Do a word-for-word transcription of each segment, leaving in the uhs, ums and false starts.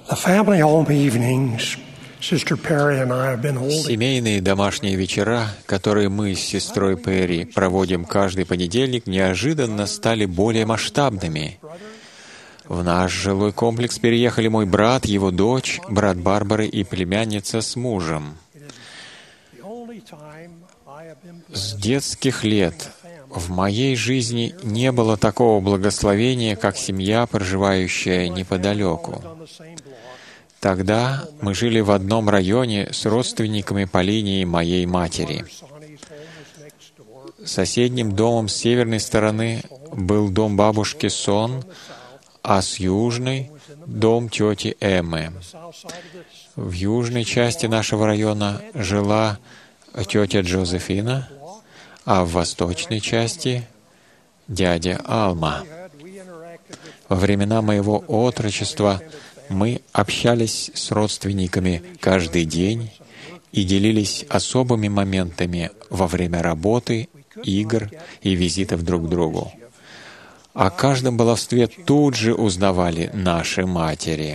The family home evenings Sister Perry and I have been holding. Семейные домашние вечера, которые мы с сестрой Перри проводим каждый понедельник, неожиданно стали более масштабными. В наш жилой комплекс переехали мой брат, его дочь, брат Барбары и племянница с мужем. С детских лет в моей жизни не было такого благословения, как семья, проживающая неподалеку. Тогда мы жили в одном районе с родственниками по линии моей матери. Соседним домом с северной стороны был дом бабушки Сон, а с южной — дом тети Эммы. В южной части нашего района жила тетя Джозефина, а в восточной части — дядя Алма. Во времена моего отрочества мы общались с родственниками каждый день и делились особыми моментами во время работы, игр и визитов друг к другу. О каждом баловстве тут же узнавали наши матери.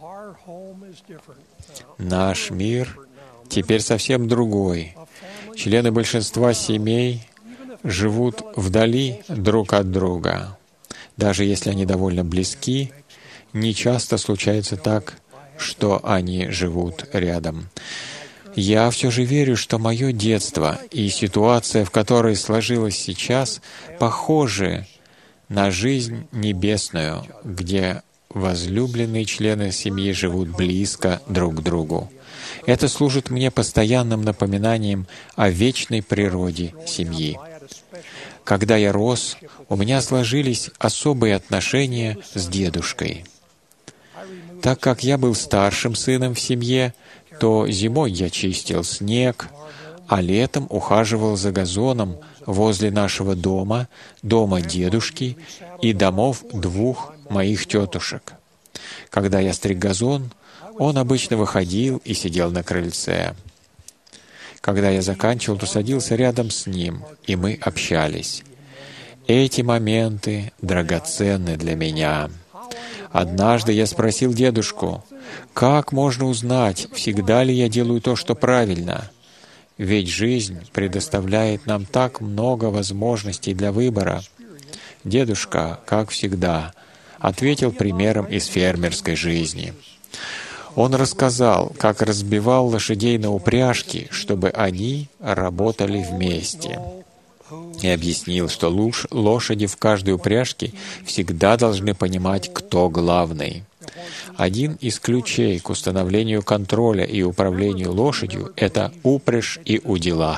Наш мир теперь совсем другой. Члены большинства семей живут вдали друг от друга. Даже если они довольно близки, не часто случается так, что они живут рядом. Я все же верю, что мое детство и ситуация, в которой сложилась сейчас, похожи на жизнь небесную, где возлюбленные члены семьи живут близко друг к другу. Это служит мне постоянным напоминанием о вечной природе семьи. Когда я рос, у меня сложились особые отношения с дедушкой. Так как я был старшим сыном в семье, то зимой я чистил снег, а летом ухаживал за газоном возле нашего дома, дома дедушки и домов двух моих тетушек. Когда я стриг газон, он обычно выходил и сидел на крыльце. Когда я заканчивал, то садился рядом с ним, и мы общались. Эти моменты драгоценны для меня. Однажды я спросил дедушку, как можно узнать, всегда ли я делаю то, что правильно? Ведь жизнь предоставляет нам так много возможностей для выбора. Дедушка, как всегда, ответил примером из фермерской жизни. Он рассказал, как разбивал лошадей на упряжки, чтобы они работали вместе. И объяснил, что лошади в каждой упряжке всегда должны понимать, кто главный. Один из ключей к установлению контроля и управлению лошадью — это упряжь и удила.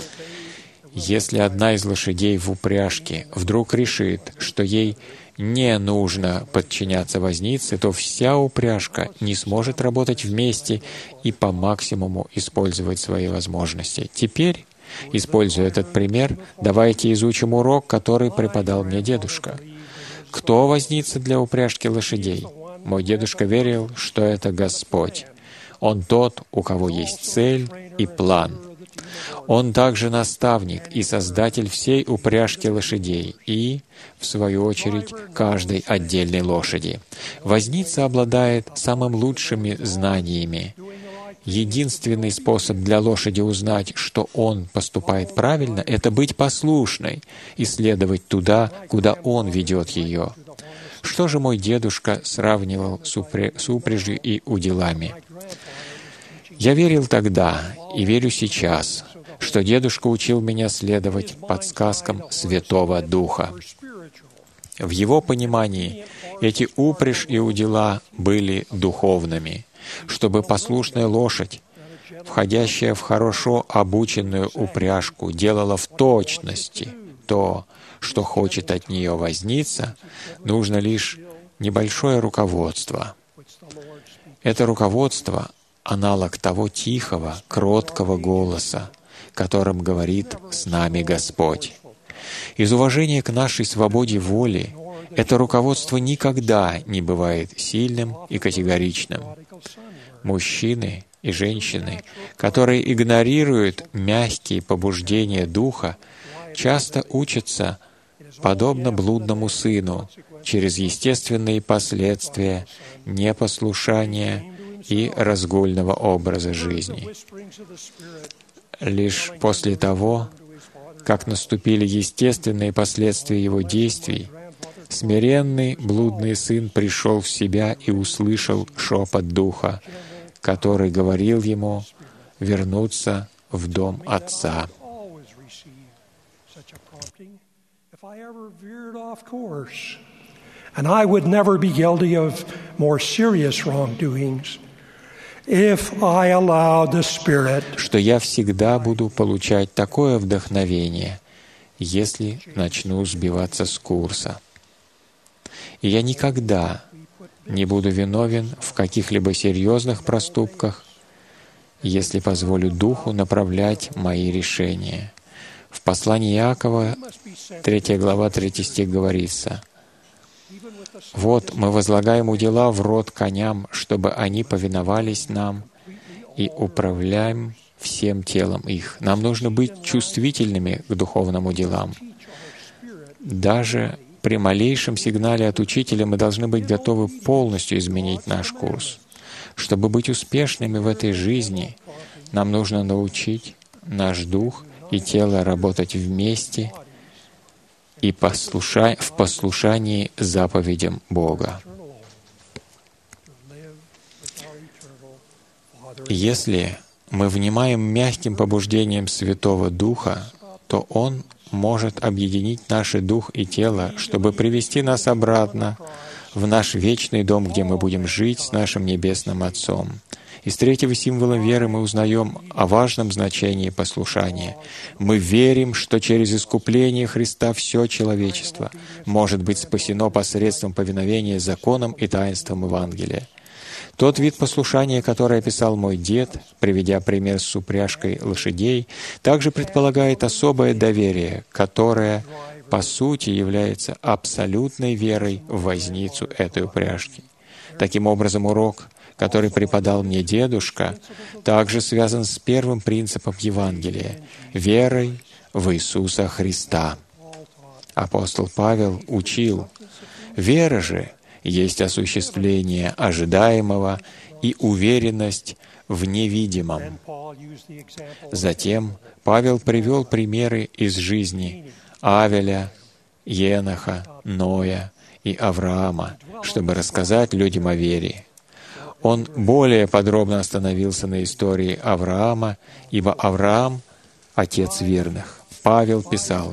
Если одна из лошадей в упряжке вдруг решит, что ей не нужно подчиняться вознице, то вся упряжка не сможет работать вместе и по максимуму использовать свои возможности. Теперь, используя этот пример, давайте изучим урок, который преподал мне дедушка. Кто возница для упряжки лошадей? Мой дедушка верил, что это Господь. Он тот, у кого есть цель и план. Он также наставник и создатель всей упряжки лошадей и, в свою очередь, каждой отдельной лошади. Возница обладает самым лучшими знаниями. Единственный способ для лошади узнать, что он поступает правильно, это быть послушной и следовать туда, куда он ведет ее. Что же мой дедушка сравнивал с, упря... с упряжью и уделами? Я верил тогда и верю сейчас, что дедушка учил меня следовать подсказкам Святого Духа. В его понимании эти упряжь и удила были духовными, чтобы послушная лошадь, входящая в хорошо обученную упряжку, делала в точности то, что хочет от нее возница, нужно лишь небольшое руководство. Это руководство — аналог того тихого, кроткого голоса, которым говорит с нами Господь. Из уважения к нашей свободе воли это руководство никогда не бывает сильным и категоричным. Мужчины и женщины, которые игнорируют мягкие побуждения Духа, часто учатся подобно блудному сыну, через естественные последствия непослушания и разгульного образа жизни. Лишь после того, как наступили естественные последствия его действий, смиренный блудный сын пришел в себя и услышал шепот Духа, который говорил ему вернуться в дом Отца. And I would never be guilty of more serious wrongdoings if I allowed the Spirit. Что я всегда буду получать такое вдохновение, если начну сбиваться с курса. И я никогда не буду виновен в каких-либо серьезных проступках, если позволю Духу направлять мои решения. В послании Иакова, третья глава, третий стих говорится: «Вот мы возлагаем удела в рот коням, чтобы они повиновались нам, и управляем всем телом их». Нам нужно быть чувствительными к духовным уделам. Даже при малейшем сигнале от учителя мы должны быть готовы полностью изменить наш курс. Чтобы быть успешными в этой жизни, нам нужно научить наш дух и тело работать вместе и послуша... в послушании заповедям Бога. Если мы внимаем мягким побуждениям Святого Духа, то Он может объединить наш дух и тело, чтобы привести нас обратно в наш вечный дом, где мы будем жить с нашим Небесным Отцом. Из третьего символа веры мы узнаем о важном значении послушания. Мы верим, что через искупление Христа все человечество может быть спасено посредством повиновения законам и таинствам Евангелия. Тот вид послушания, который описал мой дед, приведя пример с упряжкой лошадей, также предполагает особое доверие, которое, по сути, является абсолютной верой в возницу этой упряжки. Таким образом, урок, который преподал мне дедушка, также связан с первым принципом Евангелия — верой в Иисуса Христа. Апостол Павел учил: «Вера же есть осуществление ожидаемого и уверенность в невидимом». Затем Павел привел примеры из жизни Авеля, Еноха, Ноя и Авраама, чтобы рассказать людям о вере. Он более подробно остановился на истории Авраама, ибо Авраам — отец верных. Павел писал: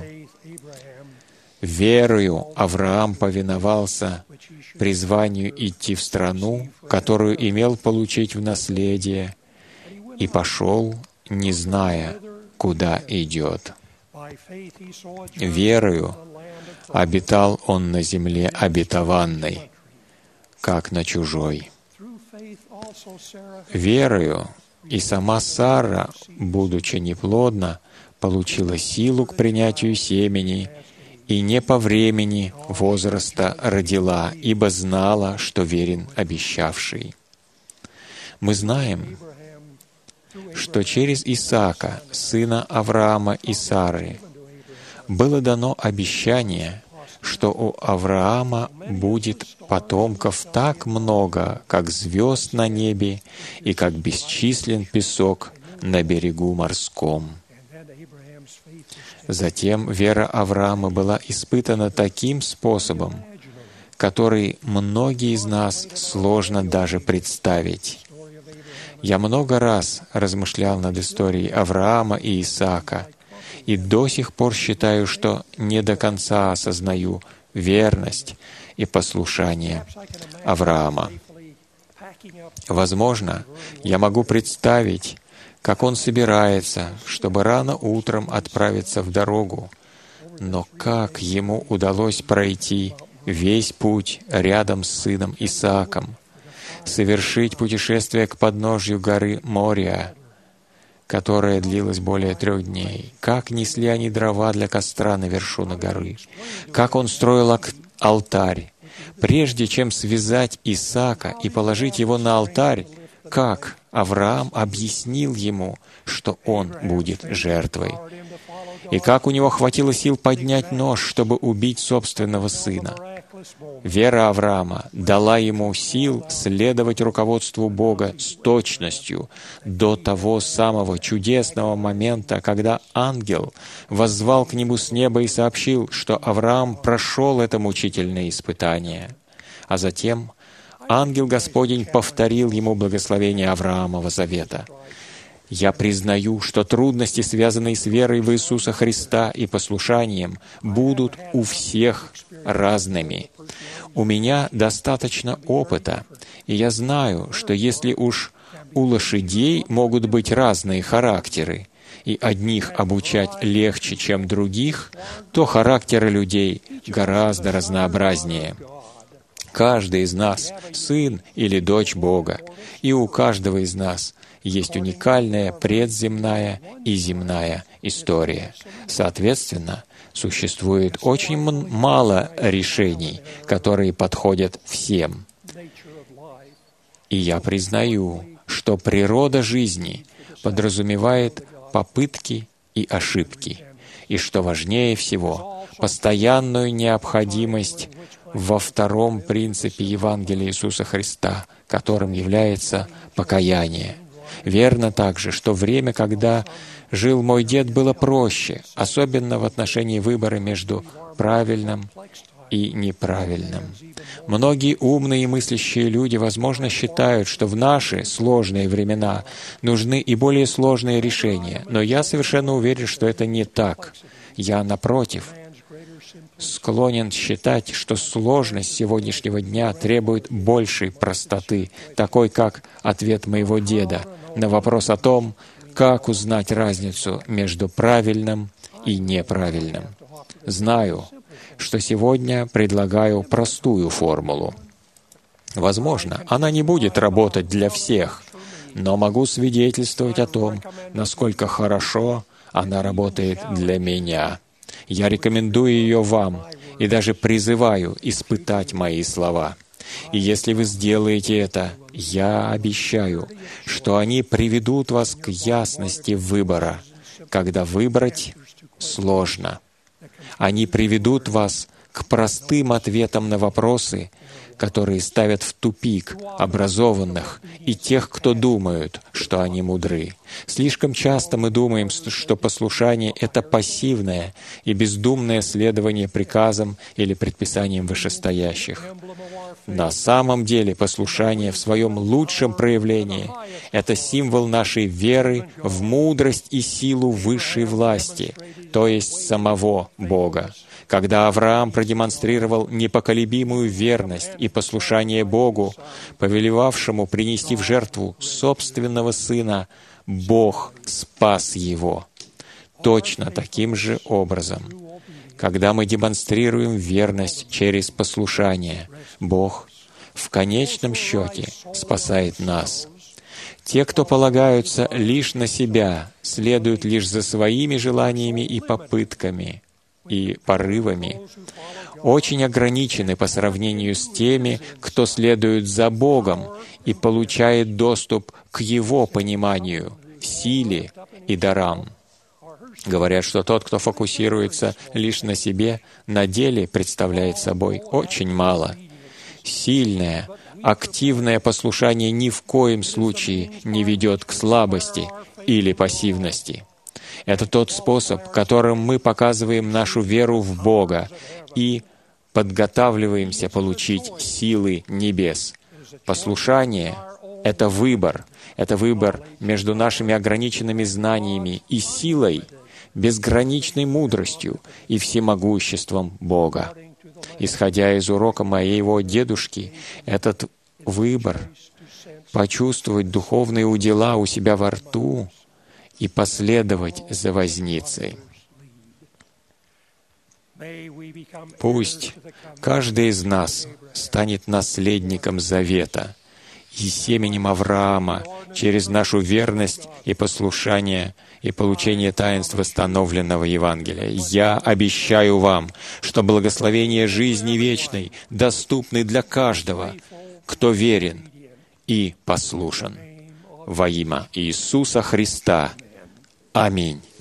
«Верою Авраам повиновался призванию идти в страну, которую имел получить в наследие, и пошел, не зная, куда идет. Верою обитал он на земле обетованной, как на чужой. Верою и сама Сара, будучи неплодна, получила силу к принятию семени, и не по времени возраста родила, ибо знала, что верен обещавший». Мы знаем, что через Исаака, сына Авраама и Сары, было дано обещание, что у Авраама будет потомков так много, как звезд на небе и как бесчислен песок на берегу морском. Затем вера Авраама была испытана таким способом, который многие из нас сложно даже представить. Я много раз размышлял над историей Авраама и Исаака, и до сих пор считаю, что не до конца осознаю верность и послушание Авраама. Возможно, я могу представить, как он собирается, чтобы рано утром отправиться в дорогу, но как ему удалось пройти весь путь рядом с сыном Исааком, совершить путешествие к подножью горы Мория, которая длилась более трех дней. Как несли они дрова для костра на вершину горы. Как он строил алтарь. Прежде чем связать Исаака и положить его на алтарь, как Авраам объяснил ему, что он будет жертвой. и как у него хватило сил поднять нож, чтобы убить собственного сына. Вера Авраама дала ему сил следовать руководству Бога с точностью до того самого чудесного момента, когда ангел воззвал к нему с неба и сообщил, что Авраам прошел это мучительное испытание. А затем ангел Господень повторил ему благословение Авраамова завета. «Я признаю, что трудности, связанные с верой в Иисуса Христа и послушанием, будут у всех разными. У меня достаточно опыта, и я знаю, что если уж у лошадей могут быть разные характеры, и одних обучать легче, чем других, то характеры людей гораздо разнообразнее. Каждый из нас — сын или дочь Бога, и у каждого из нас есть уникальная предземная и земная история. Соответственно, существует очень мало решений, которые подходят всем. И я признаю, что природа жизни подразумевает попытки и ошибки, и, что важнее всего, постоянную необходимость во втором принципе Евангелия Иисуса Христа, которым является покаяние. Верно также, что время, когда жил мой дед, было проще, особенно в отношении выбора между правильным и неправильным. Многие умные и мыслящие люди, возможно, считают, что в наши сложные времена нужны и более сложные решения, но я совершенно уверен, что это не так. Я, напротив, склонен считать, что сложность сегодняшнего дня требует большей простоты, такой как ответ моего деда на вопрос о том, как узнать разницу между правильным и неправильным. Знаю, что сегодня предлагаю простую формулу. Возможно, она не будет работать для всех, но могу свидетельствовать о том, насколько хорошо она работает для меня. Я рекомендую ее вам и даже призываю испытать мои слова. И если вы сделаете это, я обещаю, что они приведут вас к ясности выбора, когда выбрать сложно. Они приведут вас к простым ответам на вопросы, которые ставят в тупик образованных и тех, кто думают, что они мудры. Слишком часто мы думаем, что послушание — это пассивное и бездумное следование приказам или предписаниям вышестоящих. На самом деле послушание в своем лучшем проявлении — это символ нашей веры в мудрость и силу высшей власти, то есть самого Бога. Когда Авраам продемонстрировал непоколебимую верность и послушание Богу, повелевавшему принести в жертву собственного сына, Бог спас его. Точно таким же образом, когда мы демонстрируем верность через послушание, Бог в конечном счете спасает нас. Те, кто полагаются лишь на себя, следуют лишь за своими желаниями и попытками, и порывами, очень ограничены по сравнению с теми, кто следует за Богом и получает доступ к Его пониманию, силе и дарам. Говорят, что тот, кто фокусируется лишь на себе, на деле представляет собой очень мало. Сильное, активное послушание ни в коем случае не ведет к слабости или пассивности. Это тот способ, которым мы показываем нашу веру в Бога и подготавливаемся получить силы небес. Послушание — это выбор. Это выбор между нашими ограниченными знаниями и силой, безграничной мудростью и всемогуществом Бога. Исходя из урока моего дедушки, этот выбор — почувствовать духовные удела у себя во рту и последовать за возницей. Пусть каждый из нас станет наследником завета и семенем Авраама через нашу верность и послушание и получение таинств восстановленного Евангелия. Я обещаю вам, что благословения жизни вечной доступны для каждого, кто верен и послушен. Во имя Иисуса Христа. Аминь.